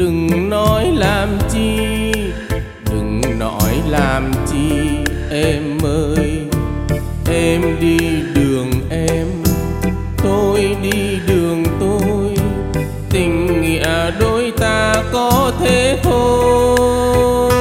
Đừng nói làm chi, đừng nói làm chi em ơi. Em đi đường em, tôi đi đường tôi, tình nghĩa đôi ta có thế thôi.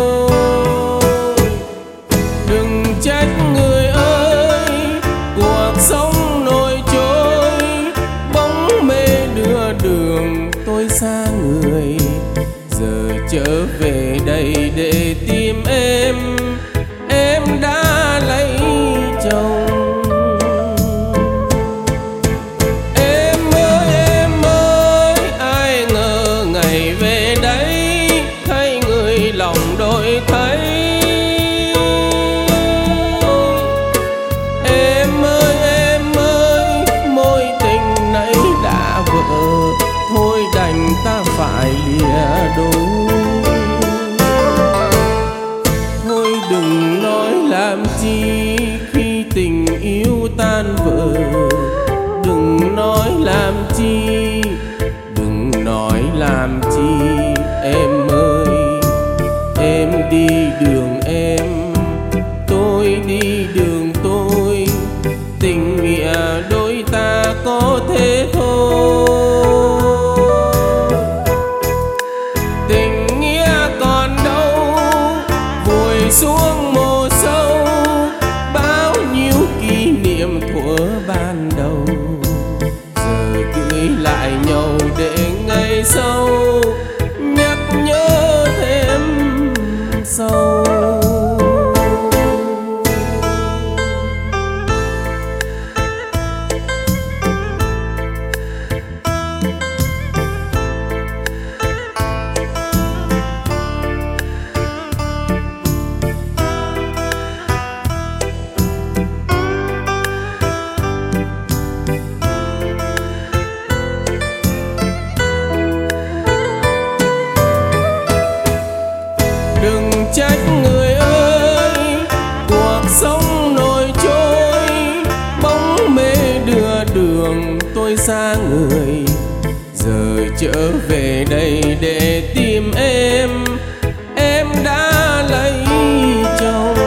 Đừng trách người ơi, cuộc sống nổi trôi, bóng mê đưa đường tôi xa người. Giờ trở về đây để tìm em đã lấy chồng. Em ơi, ai ngờ ngày về đấy thấy người lòng đổi thấy. Em ơi, mối tình này đã vỡ, thôi đành ta phải lìa đôi. Thôi đừng nói làm chi khi tình yêu tan vỡ. Đừng nói làm chi, đừng nói làm chi em ơi. Em đi đường em, tôi đi đường tôi, tình nghĩa đôi ta có thế thôi. Tình nghĩa còn đâu vùi xuống mồ sâu, bao nhiêu kỷ niệm thuở ban đầu. Giờ cưới lại nhau để ngày sau nhắc nhớ thêm sâu. Đừng trách người ơi, cuộc sống nổi trôi, bóng mê đưa đường tôi xa người. Giờ trở về đây để tìm em đã lấy chồng.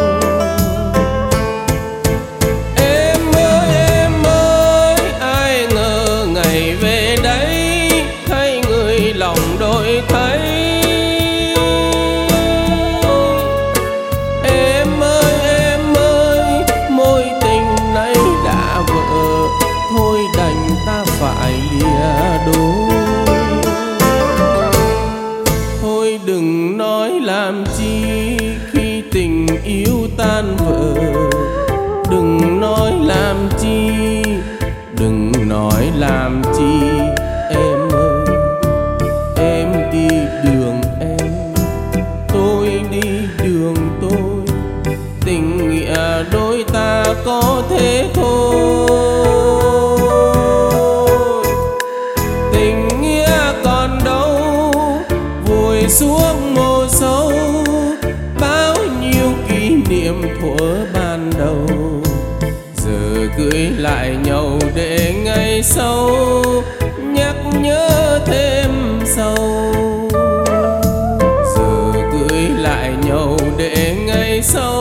Em ơi, ai ngờ ngày về đấy thấy người lòng đổi thấy. Thôi đành ta phải lìa đôi. Thôi đừng nói làm chi khi tình yêu tan vỡ. Đừng nói làm chi, đừng nói làm chi em ơi. Em đi đường em, tôi đi đường tôi, tình nghĩa đôi ta có thế thôi. Tình nghĩa còn đâu vùi xuống mồ sâu, bao nhiêu kỷ niệm thuở ban đầu. Giờ cưới lại nhau để ngày sau nhắc nhớ thêm sâu. Giờ cưới lại nhau để ngày sau